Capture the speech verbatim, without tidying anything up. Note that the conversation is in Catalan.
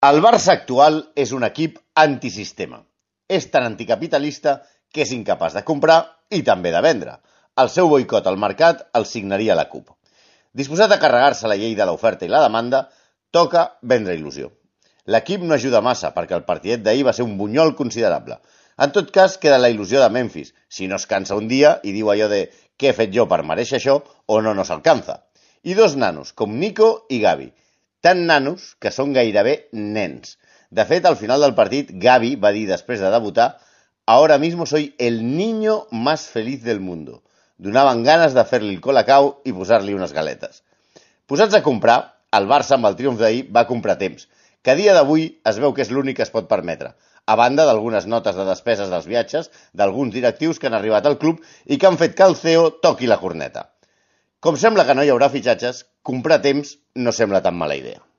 El Barça actual és un equip antisistema. És tan anticapitalista que és incapaç de comprar i també de vendre. El seu boicot al mercat el signaria la CUP. Disposat a carregar-se la llei de l'oferta i la demanda, toca vendre il·lusió. L'equip no ajuda massa perquè el partidet d'ahir va ser un bunyol considerable. En tot cas, queda la il·lusió de Memphis, si no es cansa un dia i diu allò de què he fet jo per mereixer això o no no s'alcanza. I dos nanos, com Nico i Gavi. Tan nanos que són gairebé nens. De fet, al final del partit, Gavi va dir després de debutar «Ahora mismo soy el niño más feliz del mundo». Donaven ganes de fer-li el colacao i posar-li unes galetes. Posats a comprar, el Barça amb el triomf d'ahir va comprar temps, que a dia d'avui es veu que és l'únic que es pot permetre, a banda d'algunes notes de despeses dels viatges d'alguns directius que han arribat al club i que han fet que el C E O toqui la corneta. Com sembla que no hi haurà fitxatges, comprar temps no sembla tan mala idea.